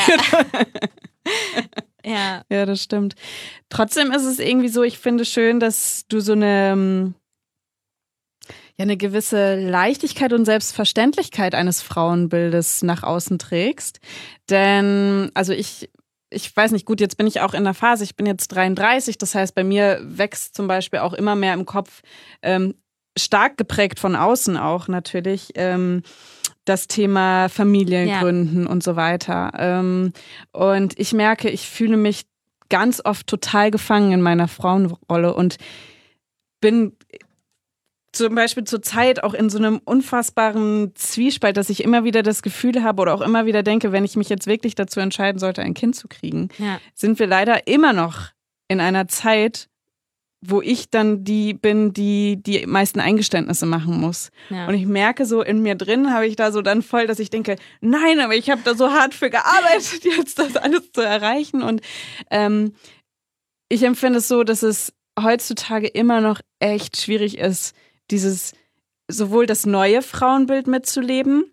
Ja. ja. Ja, das stimmt. Trotzdem ist es irgendwie so, ich finde schön, dass du so eine, ja, eine gewisse Leichtigkeit und Selbstverständlichkeit eines Frauenbildes nach außen trägst. Denn, also ich, ich weiß nicht, gut, jetzt bin ich auch in der Phase, ich bin jetzt dreiunddreißig, das heißt, bei mir wächst zum Beispiel auch immer mehr im Kopf, ähm, stark geprägt von außen auch natürlich, ähm, das Thema Familie gründen ja. und so weiter. Ähm, und ich merke, ich fühle mich ganz oft total gefangen in meiner Frauenrolle und bin zum Beispiel zur Zeit auch in so einem unfassbaren Zwiespalt, dass ich immer wieder das Gefühl habe oder auch immer wieder denke, wenn ich mich jetzt wirklich dazu entscheiden sollte, ein Kind zu kriegen, ja. sind wir leider immer noch in einer Zeit, wo ich dann die bin, die die meisten Eingeständnisse machen muss. Ja. Und ich merke so, in mir drin habe ich da so dann voll, dass ich denke, nein, aber ich habe da so hart für gearbeitet, jetzt das alles zu erreichen. Und ähm, ich empfinde es so, dass es heutzutage immer noch echt schwierig ist, dieses sowohl das neue Frauenbild mitzuleben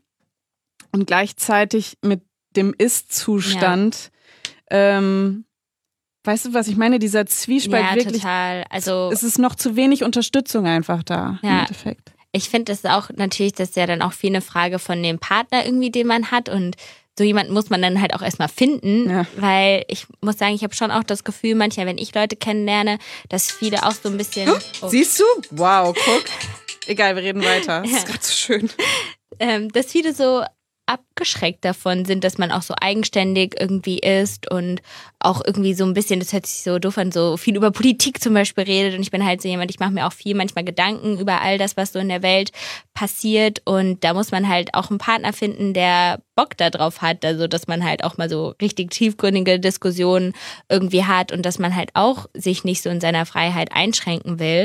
und gleichzeitig mit dem Ist-Zustand ja. ähm, weißt du, was ich meine? Dieser Zwiespalt ja, wirklich. Total. Also, es ist noch zu wenig Unterstützung einfach da ja, im Endeffekt. Ich finde das auch natürlich, das ist ja dann auch viel eine Frage von dem Partner irgendwie, den man hat. Und so jemanden muss man dann halt auch erstmal finden. Ja. Weil ich muss sagen, ich habe schon auch das Gefühl, manchmal, wenn ich Leute kennenlerne, dass viele auch so ein bisschen. Oh. Siehst du? Wow, guck. Egal, wir reden weiter. Das ja. ist gerade so schön. Ähm, dass viele so abgeschreckt davon sind, dass man auch so eigenständig irgendwie ist und auch irgendwie so ein bisschen, das hört sich so doof an, so viel über Politik zum Beispiel redet und ich bin halt so jemand, ich mache mir auch viel manchmal Gedanken über all das, was so in der Welt passiert und da muss man halt auch einen Partner finden, der Bock da drauf hat, also dass man halt auch mal so richtig tiefgründige Diskussionen irgendwie hat und dass man halt auch sich nicht so in seiner Freiheit einschränken will.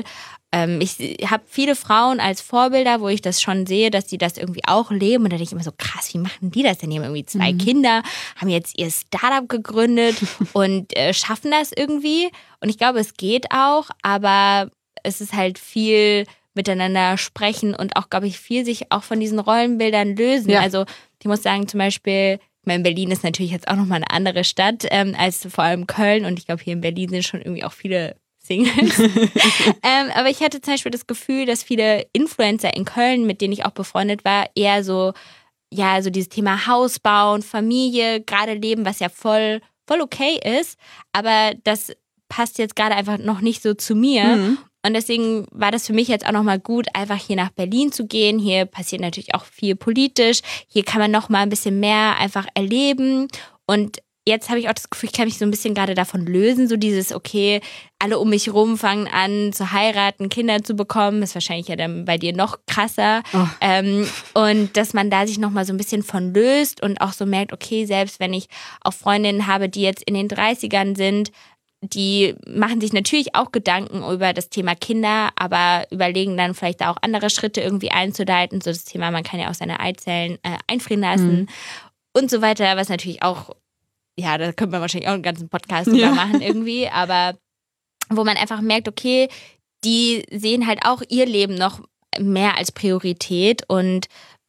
Ich habe viele Frauen als Vorbilder, wo ich das schon sehe, dass die das irgendwie auch leben. Und da denke ich immer so, krass, wie machen die das denn? Die haben irgendwie zwei mhm. Kinder, haben jetzt ihr Startup gegründet und äh, schaffen das irgendwie. Und ich glaube, es geht auch, aber es ist halt viel miteinander sprechen und auch, glaube ich, viel sich auch von diesen Rollenbildern lösen. Ja. Also ich muss sagen, zum Beispiel, ich meine, Berlin ist natürlich jetzt auch nochmal eine andere Stadt ähm, als vor allem Köln. Und ich glaube, hier in Berlin sind schon irgendwie auch viele Singles. ähm, aber ich hatte zum Beispiel das Gefühl, dass viele Influencer in Köln, mit denen ich auch befreundet war, eher so, ja, so dieses Thema Haus bauen, Familie, gerade leben, was ja voll, voll okay ist. Aber das passt jetzt gerade einfach noch nicht so zu mir. Mhm. Und deswegen war das für mich jetzt auch nochmal gut, einfach hier nach Berlin zu gehen. Hier passiert natürlich auch viel politisch. Hier kann man nochmal ein bisschen mehr einfach erleben. Und jetzt habe ich auch das Gefühl, ich kann mich so ein bisschen gerade davon lösen, so dieses, okay, alle um mich rum fangen an zu heiraten, Kinder zu bekommen, ist wahrscheinlich ja dann bei dir noch krasser. Oh. Ähm, und dass man da sich nochmal so ein bisschen von löst und auch so merkt, okay, selbst wenn ich auch Freundinnen habe, die jetzt in den dreißigern sind, die machen sich natürlich auch Gedanken über das Thema Kinder, aber überlegen dann vielleicht auch andere Schritte irgendwie einzuleiten, so das Thema, man kann ja auch seine Eizellen äh, einfrieren lassen mhm. und so weiter, was natürlich auch ja, da könnte man wahrscheinlich auch einen ganzen Podcast drüber ja. machen irgendwie, aber wo man einfach merkt, okay, die sehen halt auch ihr Leben noch mehr als Priorität und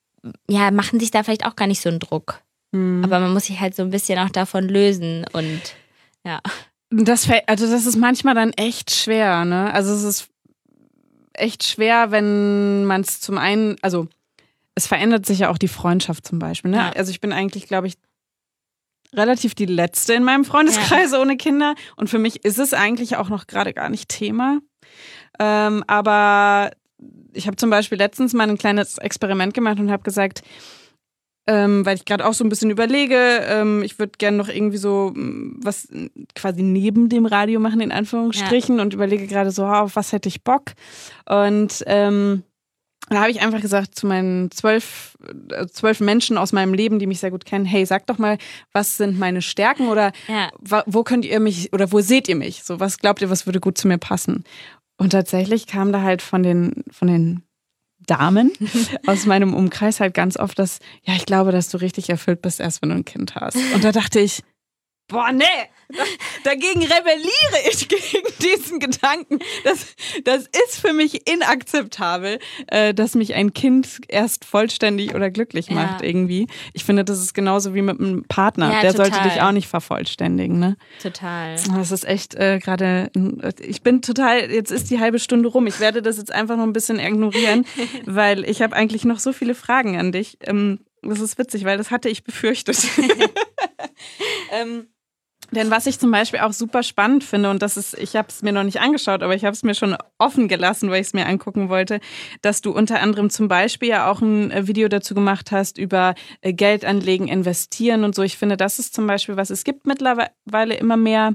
ja, machen sich da vielleicht auch gar nicht so einen Druck. Mhm. Aber man muss sich halt so ein bisschen auch davon lösen und ja. Das, also das ist manchmal dann echt schwer, ne? Also es ist echt schwer, wenn man es zum einen, also es verändert sich ja auch die Freundschaft zum Beispiel, ne? Ja. Also ich bin eigentlich, glaube ich, relativ die letzte in meinem Freundeskreis ja. ohne Kinder. Und für mich ist es eigentlich auch noch gerade gar nicht Thema. Ähm, aber ich habe zum Beispiel letztens mal ein kleines Experiment gemacht und habe gesagt, ähm, weil ich gerade auch so ein bisschen überlege, ähm, ich würde gerne noch irgendwie so was quasi neben dem Radio machen, in Anführungsstrichen, ja. und überlege gerade so, auf was hätte ich Bock. Und ähm, da habe ich einfach gesagt zu meinen zwölf, zwölf Menschen aus meinem Leben, die mich sehr gut kennen, hey, sag doch mal, was sind meine Stärken oder ja. wo könnt ihr mich oder wo seht ihr mich? So, was glaubt ihr, was würde gut zu mir passen? Und tatsächlich kam da halt von den, von den Damen aus meinem Umkreis halt ganz oft das, ja, ich glaube, dass du richtig erfüllt bist, erst wenn du ein Kind hast. Und da dachte ich, Boah, nee, dagegen rebelliere ich gegen diesen Gedanken. Das, das ist für mich inakzeptabel, äh, dass mich ein Kind erst vollständig oder glücklich macht ja. irgendwie. Ich finde, das ist genauso wie mit einem Partner. Ja, Der total. sollte dich auch nicht vervollständigen, ne? Total. Das ist echt äh, gerade, ich bin total, jetzt ist die halbe Stunde rum. Ich werde das jetzt einfach noch ein bisschen ignorieren, weil ich habe eigentlich noch so viele Fragen an dich. Ähm, das ist witzig, weil das hatte ich befürchtet. ähm, Denn was ich zum Beispiel auch super spannend finde, und das ist, ich habe es mir noch nicht angeschaut, aber ich habe es mir schon offen gelassen, weil ich es mir angucken wollte, dass du unter anderem zum Beispiel ja auch ein Video dazu gemacht hast über Geld anlegen, investieren und so. Ich finde, das ist zum Beispiel was, es gibt mittlerweile immer mehr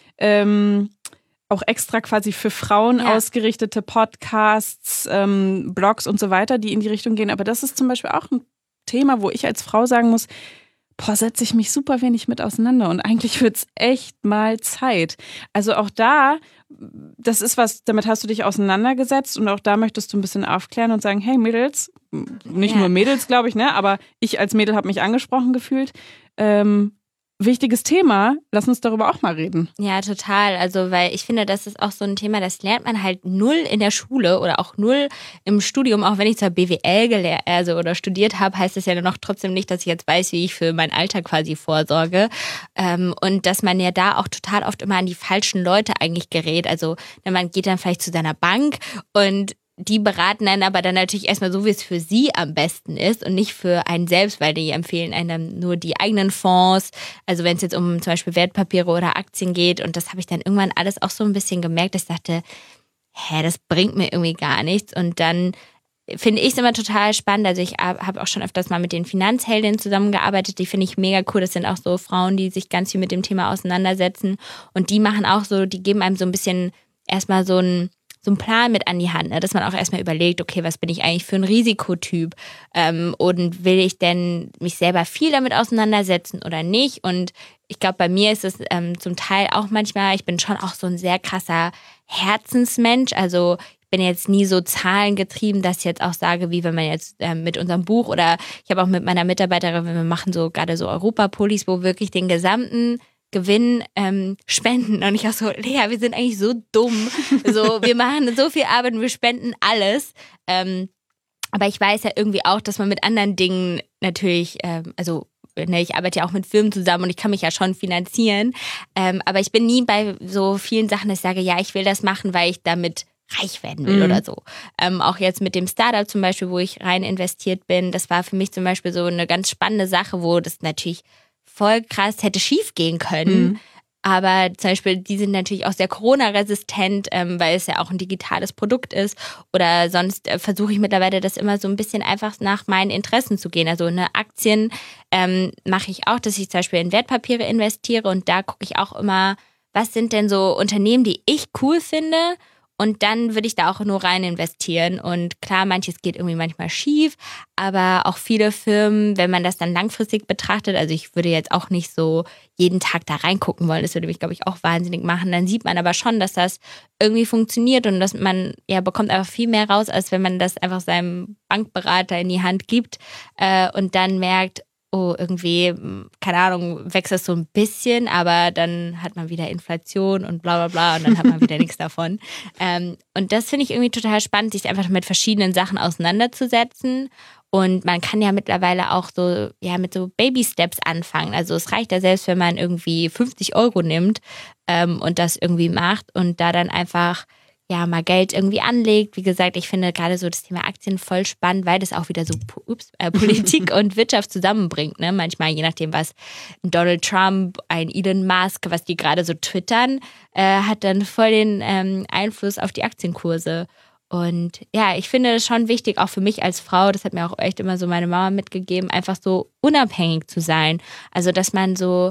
ähm, auch extra quasi für Frauen ja. ausgerichtete Podcasts, ähm, Blogs und so weiter, die in die Richtung gehen. Aber das ist zum Beispiel auch ein Thema, wo ich als Frau sagen muss, boah, setze ich mich super wenig mit auseinander und eigentlich wird es echt mal Zeit. Also auch da, das ist was, damit hast du dich auseinandergesetzt und auch da möchtest du ein bisschen aufklären und sagen, hey Mädels, nicht ja. nur Mädels, glaube ich, ne, aber ich als Mädel habe mich angesprochen gefühlt. Ähm, wichtiges Thema, lass uns darüber auch mal reden. Ja, total. Also, weil ich finde, das ist auch so ein Thema, das lernt man halt null in der Schule oder auch null im Studium. Auch wenn ich zwar B W L gelehrt, also oder studiert habe, heißt das ja noch trotzdem nicht, dass ich jetzt weiß, wie ich für mein Alter quasi vorsorge. Ähm, und dass man ja da auch total oft immer an die falschen Leute eigentlich gerät. Also, man geht dann vielleicht zu seiner Bank und die beraten dann aber dann natürlich erstmal so, wie es für sie am besten ist und nicht für einen selbst, weil die empfehlen einem nur die eigenen Fonds. Also wenn es jetzt um zum Beispiel Wertpapiere oder Aktien geht, und das habe ich dann irgendwann alles auch so ein bisschen gemerkt, dass ich dachte, hä, das bringt mir irgendwie gar nichts. Und dann finde ich es immer total spannend. Also ich habe auch schon öfters mal mit den Finanzheldinnen zusammengearbeitet. Die finde ich mega cool. Das sind auch so Frauen, die sich ganz viel mit dem Thema auseinandersetzen. Und die machen auch so, die geben einem so ein bisschen erstmal so ein so einen Plan mit an die Hand, ne? Dass man auch erstmal überlegt, okay, was bin ich eigentlich für ein Risikotyp ähm, und will ich denn mich selber viel damit auseinandersetzen oder nicht? Und ich glaube, bei mir ist es ähm, zum Teil auch manchmal, ich bin schon auch so ein sehr krasser Herzensmensch, also ich bin jetzt nie so zahlengetrieben, dass ich jetzt auch sage, wie wenn man jetzt ähm, mit unserem Buch oder ich habe auch mit meiner Mitarbeiterin, wenn wir machen so gerade so Europapolis, wo wirklich den gesamten Gewinn ähm, spenden. Und ich auch so, Lea, wir sind eigentlich so dumm. So, wir machen so viel Arbeit und wir spenden alles. Ähm, aber ich weiß ja irgendwie auch, dass man mit anderen Dingen natürlich, ähm, also ne, ich arbeite ja auch mit Firmen zusammen und ich kann mich ja schon finanzieren. Ähm, aber ich bin nie bei so vielen Sachen, dass ich sage, ja, ich will das machen, weil ich damit reich werden will mhm. oder so. Ähm, auch jetzt mit dem Startup zum Beispiel, wo ich rein investiert bin, das war für mich zum Beispiel so eine ganz spannende Sache, wo das natürlich voll krass hätte schief gehen können. Mhm. Aber zum Beispiel, die sind natürlich auch sehr Corona-resistent, ähm, weil es ja auch ein digitales Produkt ist. Oder sonst äh, versuche ich mittlerweile das immer so ein bisschen einfach nach meinen Interessen zu gehen. Also eine Aktien ähm, mache ich auch, dass ich zum Beispiel in Wertpapiere investiere. Und da gucke ich auch immer, was sind denn so Unternehmen, die ich cool finde. Und dann würde ich da auch nur rein investieren. Und klar, manches geht irgendwie manchmal schief, aber auch viele Firmen, wenn man das dann langfristig betrachtet, also ich würde jetzt auch nicht so jeden Tag da reingucken wollen, das würde mich, glaube ich, auch wahnsinnig machen, dann sieht man aber schon, dass das irgendwie funktioniert und dass man ja bekommt einfach viel mehr raus, als wenn man das einfach seinem Bankberater in die Hand gibt äh, und dann merkt, oh, irgendwie, keine Ahnung, wächst das so ein bisschen, aber dann hat man wieder Inflation und bla bla bla und dann hat man wieder nichts davon. Ähm, und das finde ich irgendwie total spannend, sich einfach mit verschiedenen Sachen auseinanderzusetzen. Und man kann ja mittlerweile auch so, ja, mit so Baby-Steps anfangen. Also es reicht ja selbst, wenn man irgendwie fünfzig Euro nimmt ähm, und das irgendwie macht und da dann einfach ja, mal Geld irgendwie anlegt. Wie gesagt, ich finde gerade so das Thema Aktien voll spannend, weil das auch wieder so ups, äh, Politik und Wirtschaft zusammenbringt. Ne? Manchmal, je nachdem, was ein Donald Trump, ein Elon Musk, was die gerade so twittern, äh, hat dann voll den ähm, Einfluss auf die Aktienkurse. Und ja, ich finde es schon wichtig, auch für mich als Frau, das hat mir auch echt immer so meine Mama mitgegeben, einfach so unabhängig zu sein. Also, dass man so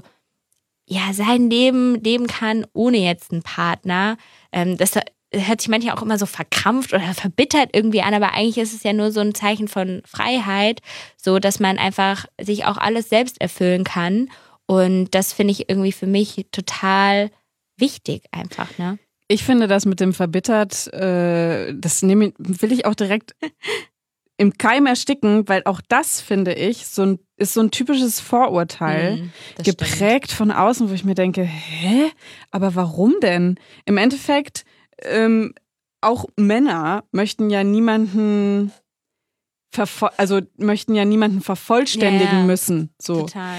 ja sein Leben leben kann, ohne jetzt einen Partner. Ähm, das hört sich manchmal auch immer so verkrampft oder verbittert irgendwie an, aber eigentlich ist es ja nur so ein Zeichen von Freiheit, so dass man einfach sich auch alles selbst erfüllen kann. Und das finde ich irgendwie für mich total wichtig einfach, ne? Ich finde das mit dem verbittert, äh, das nehme, will ich auch direkt im Keim ersticken, weil auch das, finde ich, so ein, ist so ein typisches Vorurteil, Mhm, das geprägt von außen, wo ich mir denke, hä? Aber warum denn? Im Endeffekt, ähm, auch Männer möchten ja niemanden vervo- also möchten ja niemanden vervollständigen Ja, ja. müssen. So. Total.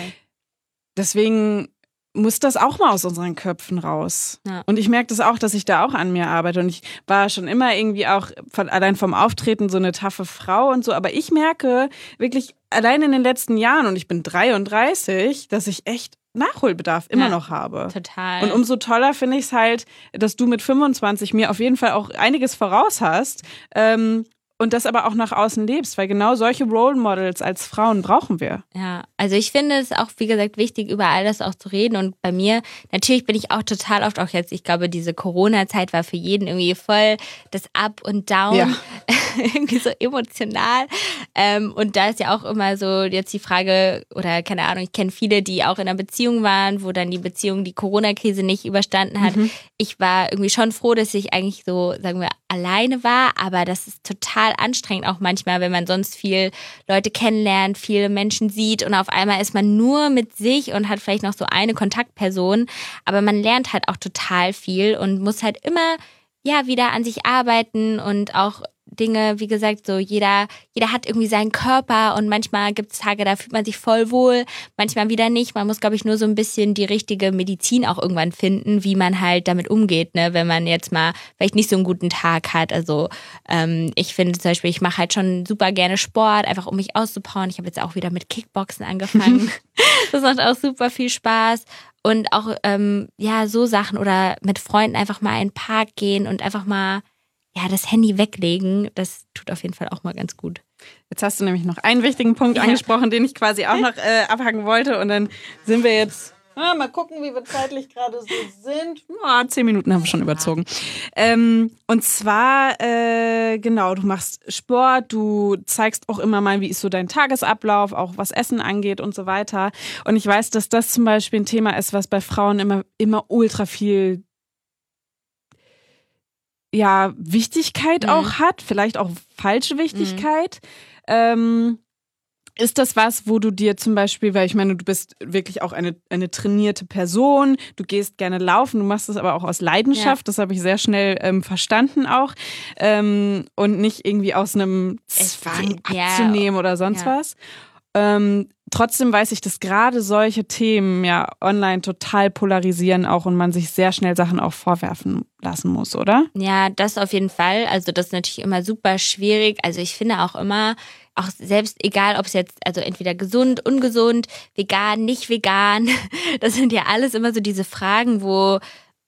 Deswegen muss das auch mal aus unseren Köpfen raus. Ja. Und ich merke das auch, dass ich da auch an mir arbeite. Und ich war schon immer irgendwie auch von, allein vom Auftreten so eine taffe Frau und so. Aber ich merke wirklich allein in den letzten Jahren, und ich bin dreiunddreißig, dass ich echt Nachholbedarf immer Ja, noch habe. Total. Und umso toller finde ich es halt, dass du mit fünfundzwanzig mir auf jeden Fall auch einiges voraus hast. Ähm, Und das aber auch nach außen lebst, weil genau solche Role Models als Frauen brauchen wir. Ja, also ich finde es auch, wie gesagt, wichtig, über all das auch zu reden. Und bei mir, natürlich bin ich auch total oft auch jetzt, ich glaube, diese Corona-Zeit war für jeden irgendwie voll das Up und Down, Ja. irgendwie so emotional. Ähm, und da ist ja auch immer so jetzt die Frage, oder keine Ahnung, ich kenne viele, die auch in einer Beziehung waren, wo dann die Beziehung die Corona-Krise nicht überstanden hat. Mhm. Ich war irgendwie schon froh, dass ich eigentlich so, sagen wir, alleine war, aber das ist total anstrengend auch manchmal, wenn man sonst viel Leute kennenlernt, viele Menschen sieht und auf einmal ist man nur mit sich und hat vielleicht noch so eine Kontaktperson, aber man lernt halt auch total viel und muss halt immer ja wieder an sich arbeiten und auch Dinge, wie gesagt, so jeder, jeder hat irgendwie seinen Körper und manchmal gibt es Tage, da fühlt man sich voll wohl, manchmal wieder nicht. Man muss, glaube ich, nur so ein bisschen die richtige Medizin auch irgendwann finden, wie man halt damit umgeht, ne, wenn man jetzt mal vielleicht nicht so einen guten Tag hat. Also ähm, ich finde zum Beispiel, ich mache halt schon super gerne Sport, einfach um mich auszupowern. Ich habe jetzt auch wieder mit Kickboxen angefangen. Das macht auch super viel Spaß. Und auch ähm, ja so Sachen oder mit Freunden einfach mal in den Park gehen und einfach mal ja, das Handy weglegen, das tut auf jeden Fall auch mal ganz gut. Jetzt hast du nämlich noch einen wichtigen Punkt Ja. angesprochen, den ich quasi auch noch äh, abhaken wollte. Und dann sind wir jetzt, ah, mal gucken, wie wir zeitlich gerade so sind. Ah, zehn Minuten haben wir schon überzogen. Ähm, und zwar, äh, genau, du machst Sport, du zeigst auch immer mal, wie ist so dein Tagesablauf, auch was Essen angeht und so weiter. Und ich weiß, dass das zum Beispiel ein Thema ist, was bei Frauen immer, immer ultra viel ja, Wichtigkeit Mhm. auch hat, vielleicht auch falsche Wichtigkeit. Ähm, ist das was, wo du dir zum Beispiel, weil ich meine, du bist wirklich auch eine, eine trainierte Person, du gehst gerne laufen, du machst das aber auch aus Leidenschaft, Ja. das habe ich sehr schnell ähm, verstanden auch ähm, und nicht irgendwie aus einem Zwang ja, abzunehmen oder sonst ja. was. Ähm, trotzdem weiß ich, dass gerade solche Themen ja online total polarisieren auch und man sich sehr schnell Sachen auch vorwerfen lassen muss, oder? Ja, das auf jeden Fall. Also das ist natürlich immer super schwierig. Also ich finde auch immer, auch selbst egal, ob es jetzt, also entweder gesund, ungesund, vegan, nicht vegan, das sind ja alles immer so diese Fragen, wo,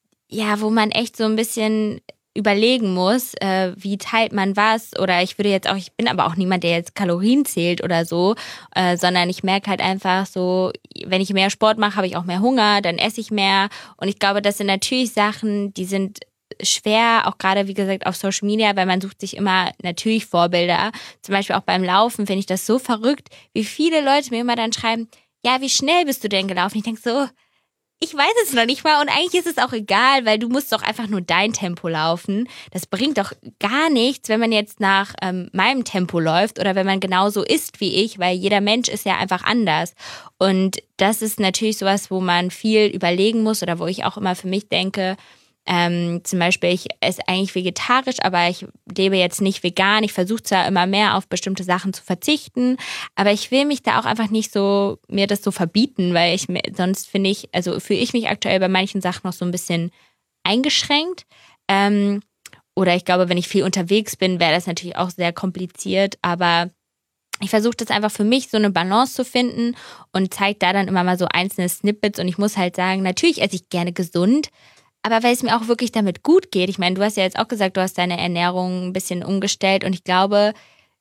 ja, wo man echt so ein bisschen überlegen muss, äh, wie teilt man was, oder ich würde jetzt auch, ich bin aber auch niemand, der jetzt Kalorien zählt oder so, äh, sondern ich merke halt einfach so, wenn ich mehr Sport mache, habe ich auch mehr Hunger, dann esse ich mehr und ich glaube, das sind natürlich Sachen, die sind schwer, auch gerade wie gesagt auf Social Media, weil man sucht sich immer natürlich Vorbilder, zum Beispiel auch beim Laufen finde ich das so verrückt, wie viele Leute mir immer dann schreiben, ja, wie schnell bist du denn gelaufen? Ich denke so, ich weiß es noch nicht mal und eigentlich ist es auch egal, weil du musst doch einfach nur dein Tempo laufen. Das bringt doch gar nichts, wenn man jetzt nach ähm, meinem Tempo läuft oder wenn man genauso ist wie ich, weil jeder Mensch ist ja einfach anders. Und das ist natürlich sowas, wo man viel überlegen muss oder wo ich auch immer für mich denke, Ähm, zum Beispiel, ich esse eigentlich vegetarisch, aber ich lebe jetzt nicht vegan. Ich versuche zwar immer mehr auf bestimmte Sachen zu verzichten, aber ich will mich da auch einfach nicht so, mir das so verbieten, weil ich mir, sonst finde ich, also fühle ich mich aktuell bei manchen Sachen noch so ein bisschen eingeschränkt. Ähm, oder ich glaube, wenn ich viel unterwegs bin, wäre das natürlich auch sehr kompliziert, aber ich versuche das einfach für mich so eine Balance zu finden und zeige da dann immer mal so einzelne Snippets und ich muss halt sagen, natürlich esse ich gerne gesund, aber weil es mir auch wirklich damit gut geht. Ich meine, du hast ja jetzt auch gesagt, du hast deine Ernährung ein bisschen umgestellt und ich glaube,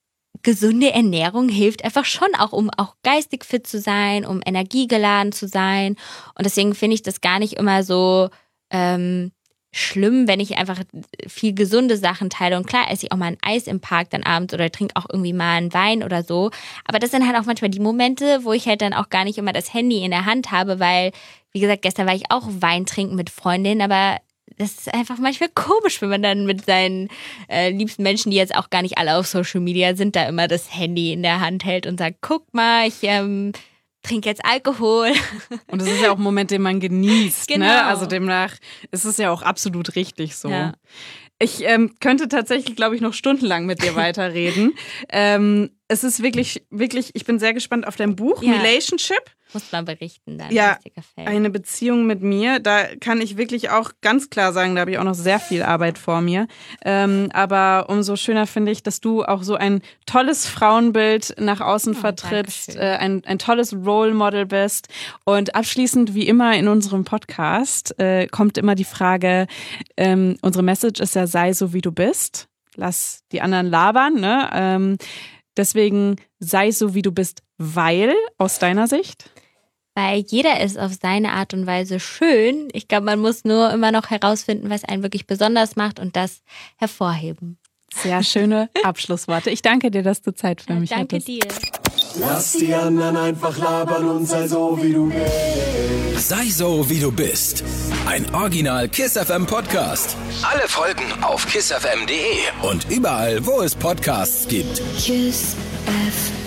gesunde Ernährung hilft einfach schon auch, um auch geistig fit zu sein, um energiegeladen zu sein. Und deswegen finde ich das gar nicht immer so ähm, schlimm, wenn ich einfach viel gesunde Sachen teile. Und klar esse ich auch mal ein Eis im Park dann abends oder trinke auch irgendwie mal einen Wein oder so. Aber das sind halt auch manchmal die Momente, wo ich halt dann auch gar nicht immer das Handy in der Hand habe, weil, wie gesagt, gestern war ich auch Wein trinken mit Freundinnen, aber das ist einfach manchmal komisch, wenn man dann mit seinen äh, liebsten Menschen, die jetzt auch gar nicht alle auf Social Media sind, da immer das Handy in der Hand hält und sagt, guck mal, ich ähm, trinke jetzt Alkohol. Und das ist ja auch ein Moment, den man genießt. Genau. Ne? Also demnach ist es ja auch absolut richtig so. Ja. Ich ähm, könnte tatsächlich, glaube ich, noch stundenlang mit dir weiterreden. ähm, es ist wirklich, wirklich, ich bin sehr gespannt auf dein Buch, Ja. Relationship. Muss man berichten, dann, Ja, wenn es dir gefällt. Eine Beziehung mit mir, da kann ich wirklich auch ganz klar sagen, da habe ich auch noch sehr viel Arbeit vor mir. Ähm, aber umso schöner finde ich, dass du auch so ein tolles Frauenbild nach außen Oh, vertrittst, Dankeschön. äh, ein, ein tolles Role Model bist. Und abschließend, wie immer in unserem Podcast, äh, kommt immer die Frage, ähm, unsere Message ist ja, sei so wie du bist. Lass die anderen labern, ne? Ähm, deswegen sei so wie du bist, weil, aus deiner Sicht? Weil jeder ist auf seine Art und Weise schön. Ich glaube, man muss nur immer noch herausfinden, was einen wirklich besonders macht und das hervorheben. Sehr schöne Abschlussworte. Ich danke dir, dass du Zeit für mich Danke hattest. dir. Lass die anderen einfach labern und sei so wie du bist. Sei so, wie du bist. Ein Original Kiss F M Podcast. Alle Folgen auf kiss f m punkt d e und überall, wo es Podcasts gibt. Kiss F M.